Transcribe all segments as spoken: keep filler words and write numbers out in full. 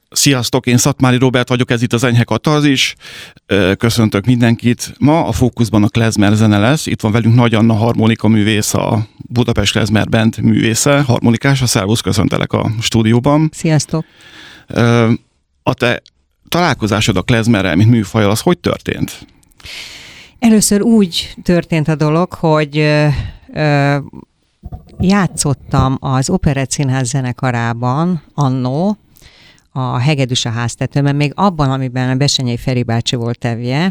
Sziasztok, én Szatmári Róbert vagyok, ez itt az Enyhe Katarzis. Köszöntök mindenkit. Ma a fókuszban a klezmer zene lesz. Itt van velünk Nagy Anna harmonika művész, a Budapest Klezmer Band művésze, harmonikás. A szervusz, köszöntelek a stúdióban. Sziasztok. A te találkozásod a klezmerrel, mint műfajjal, az hogy történt? Először úgy történt a dolog, hogy ö, ö, játszottam az Operett Színház zenekarában annó, a Hegedűs a háztetőben, még abban, amiben a Bessenyei Feri bácsi volt tevje,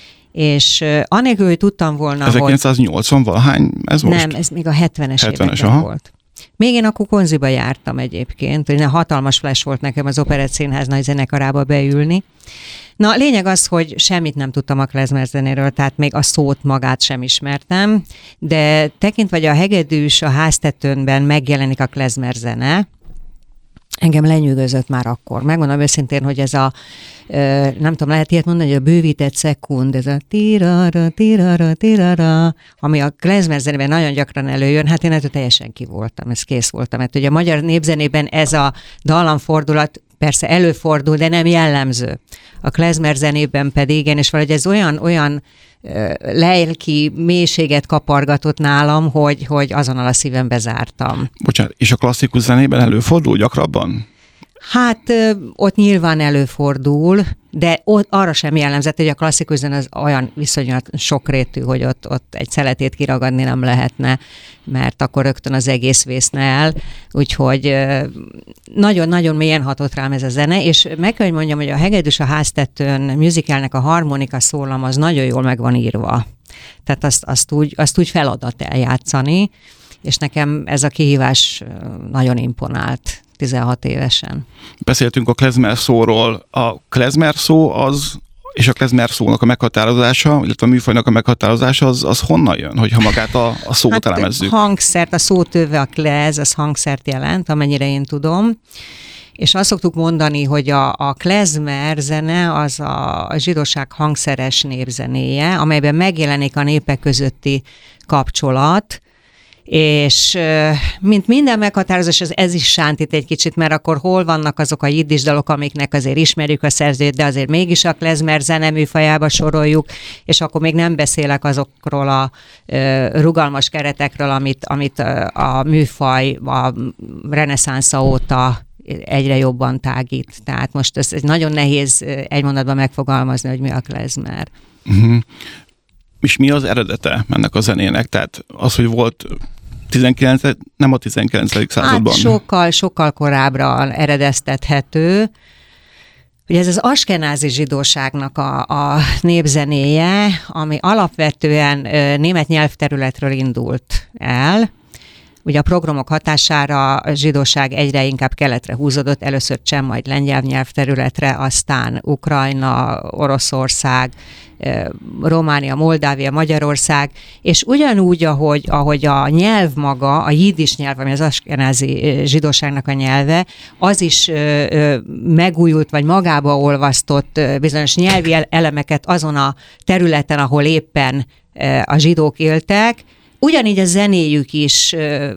és uh, anélkül, hogy tudtam volna, ezerkilencszáznyolcvan hogy... valahány ez most? Nem, ez még a hetvenes, hetvenes években aha. volt. Még én akkor konziba jártam egyébként, hogy hatalmas flash volt nekem az Operett Színház nagy zenekarába beülni. Na, a lényeg az, hogy semmit nem tudtam a klezmer zenéről, tehát még a szót magát sem ismertem, de tekintve, hogy a Hegedűs a háztetőnben megjelenik a klezmer zene, engem lenyűgözött már akkor. Megmondom őszintén, hogy ez a, nem tudom, lehet ilyet mondani, hogy a bővített szekund, ez a tirara, tirara, tirara, ami a klezmer zenében nagyon gyakran előjön, hát én ettől teljesen ki voltam, ez kész voltam. Mert ugye a magyar népzenében ez a dallamfordulat persze előfordul, de nem jellemző. A klezmer zenében pedig igen, és valahogy ez olyan, olyan lelki mélységet kapargatott nálam, hogy, hogy azonnal a szívembe zártam. Bocsánat, és a klasszikus zenében előfordul gyakrabban? Hát ott nyilván előfordul, de ott arra sem jellemzett, hogy a klasszikus zene az olyan viszonylag sokrétű, hogy ott, ott egy szeletét kiragadni nem lehetne, mert akkor rögtön az egész vészne el. Úgyhogy nagyon-nagyon mélyen hatott rám ez a zene, és meg kell, hogy mondjam, hogy a Hegedűs a háztetőn musicalnek a harmonika szólam az nagyon jól meg van írva. Tehát azt, azt, úgy, azt úgy feladat eljátszani, és nekem ez a kihívás nagyon imponált. tizenhat évesen. Beszéltünk a klezmer szóról. A klezmer szó az, és a klezmer szónak a meghatározása, illetve a műfajnak a meghatározása, az, az honnan jön, hogyha magát a, a szót hát elemezzük? Hangszert, a szótőve a klez, az hangszert jelent, amennyire én tudom. És azt szoktuk mondani, hogy a, a klezmer zene az a, a zsidóság hangszeres népzenéje, amelyben megjelenik a népek közötti kapcsolat, és mint minden meghatározás, ez, ez is sántít egy kicsit, mert akkor hol vannak azok a jiddis dalok, amiknek azért ismerjük a szerzőt, de azért mégis a klezmer zene műfajába soroljuk, és akkor még nem beszélek azokról a e, rugalmas keretekről, amit, amit a műfaj a reneszánsza óta egyre jobban tágít. Tehát most ez, ez nagyon nehéz egy mondatban megfogalmazni, hogy mi a klezmer. Uh-huh. És mi az eredete ennek a zenének? Tehát az, hogy volt tizenkilencedik nem a tizenkilencedik században. Hát sokkal, sokkal korábbra eredeztethető. Ugye ez az askenázi zsidóságnak a, a népzenéje, ami alapvetően német nyelvterületről indult el. Ugye a programok hatására a zsidóság egyre inkább keletre húzódott, először cseh, majd lengyel nyelvterületre, aztán Ukrajna, Oroszország, Románia, Moldávia, Magyarország, és ugyanúgy, ahogy, ahogy a nyelv maga, a jiddis nyelv, ami az askenázi zsidóságnak a nyelve, az is ö, ö, megújult, vagy magába olvasztott ö, bizonyos nyelvi elemeket azon a területen, ahol éppen ö, a zsidók éltek. Ugyanígy a zenéjük is ö,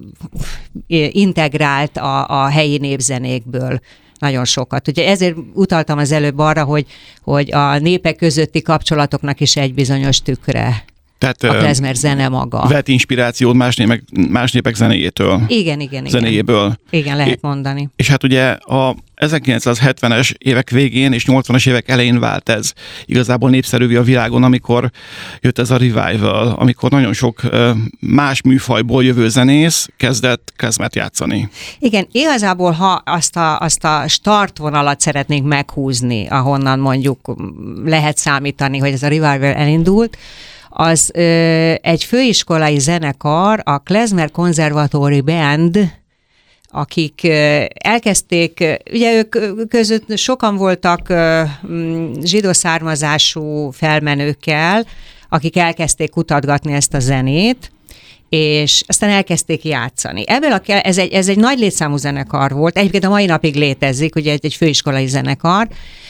integrált a, a helyi népzenékből nagyon sokat. Ugye ezért utaltam az előbb arra, hogy, hogy a népek közötti kapcsolatoknak is egy bizonyos tükre. Tehát, a klezmer zene maga. Vett inspirációt más népek, más népek zenéjétől. Igen, igen, zenéjéből. Igen, igen lehet mondani. És hát ugye a ezerkilencszázhetvenes évek végén és nyolcvanas évek elején vált ez igazából népszerűvé a világon, amikor jött ez a revival, amikor nagyon sok más műfajból jövő zenész kezdett klezmert játszani. Igen, igazából ha azt a, azt a startvonalat szeretnénk meghúzni, ahonnan mondjuk lehet számítani, hogy ez a revival elindult, az ö, egy főiskolai zenekar, a Klezmer Conservatory Band, akik ö, elkezdték, ö, ugye ők között sokan voltak ö, zsidó származású felmenőkkel, akik elkezdték kutatgatni ezt a zenét, és aztán elkezdték játszani. Ebből a, ez, egy, ez egy nagy létszámú zenekar volt, egyébként a mai napig létezik, ugye egy, egy főiskolai zenekar,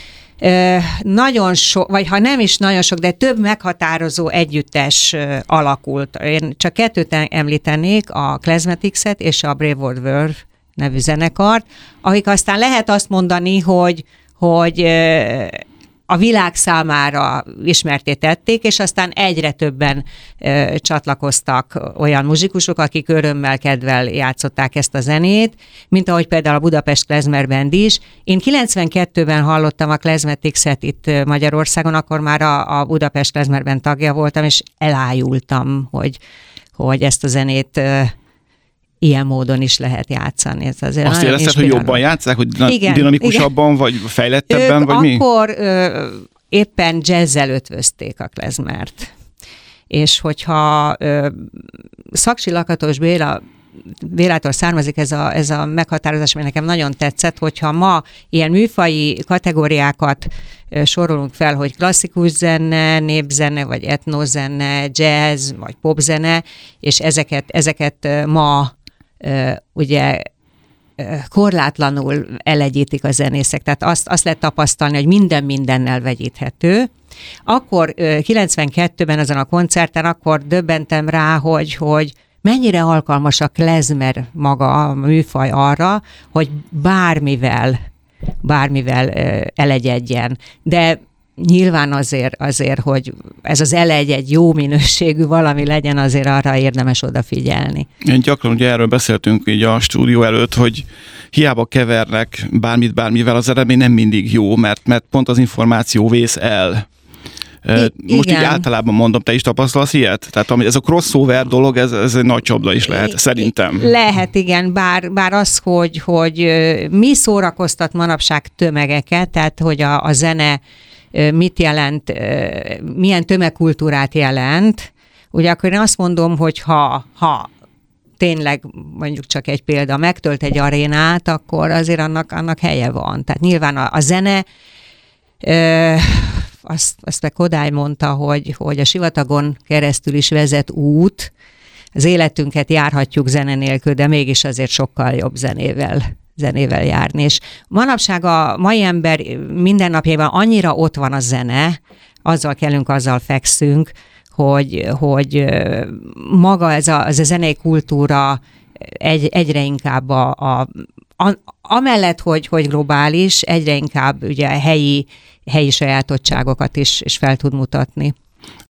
nagyon sok, vagy ha nem is nagyon sok, de több meghatározó együttes alakult. Én csak kettőt említenék, a Klezmetixet és a Brave World World nevű zenekart, akik aztán lehet azt mondani, hogy, hogy a világ számára ismertté tették, és aztán egyre többen ö, csatlakoztak olyan muzsikusok, akik örömmel, kedvel játszották ezt a zenét, mint ahogy például a Budapest Klezmer Band is. Én kilencvenkettőben hallottam a Klezmetixet itt Magyarországon, akkor már a, a Budapest Klezmer Band tagja voltam, és elájultam, hogy, hogy ezt a zenét ö, ilyen módon is lehet játszani. Ez azért azt érezted, hogy jobban játsszák, hogy igen, dinamikusabban, igen. vagy fejlettebben, ők vagy mi? Akkor ö, éppen jazzzel ötvözték a klezmert. És hogyha ö, Szaksi Lakatos Béla Bélától származik ez a, ez a meghatározás, ami nekem nagyon tetszett, hogyha ma ilyen műfaji kategóriákat ö, sorolunk fel, hogy klasszikus zene, népzene, vagy etnozene, jazz, vagy popzene, és ezeket, ezeket ö, ma ugye korlátlanul elegyítik a zenészek. Tehát azt, azt lehet tapasztalni, hogy minden mindennel vegyíthető. Akkor kilencvenkettőben azon a koncerten akkor döbbentem rá, hogy, hogy mennyire alkalmas a klezmer maga, a műfaj arra, hogy bármivel, bármivel elegyedjen. De nyilván azért, azért, hogy ez az elegy egy jó minőségű valami legyen, azért arra érdemes odafigyelni. Én gyakran ugye erről beszéltünk így a stúdió előtt, hogy hiába kevernek bármit bármivel, az eredmény nem mindig jó, mert, mert pont az információ vész el. I- Most igen. így általában mondom, te is tapasztalsz ilyet? Tehát ez a crossover dolog, ez, ez egy nagy csapda is lehet, I- szerintem. Lehet, igen, bár, bár az, hogy, hogy mi szórakoztat manapság tömegeket, tehát hogy a, a zene mit jelent, milyen tömegkultúrát jelent. Ugye akkor én azt mondom, hogy ha, ha tényleg mondjuk csak egy példa, megtölt egy arénát, akkor azért annak, annak helye van. Tehát nyilván a, a zene, ö, azt, azt meg Kodály mondta, hogy, hogy a sivatagon keresztül is vezet út, az életünket járhatjuk zene nélkül, de mégis azért sokkal jobb zenével zenével járni. És manapság a mai ember mindennapjában annyira ott van a zene, azzal kelünk, azzal fekszünk, hogy, hogy maga ez a, ez a zenei kultúra egy, egyre inkább a, a, a, amellett, hogy, hogy globális, egyre inkább ugye helyi, helyi sajátosságokat is, is fel tud mutatni.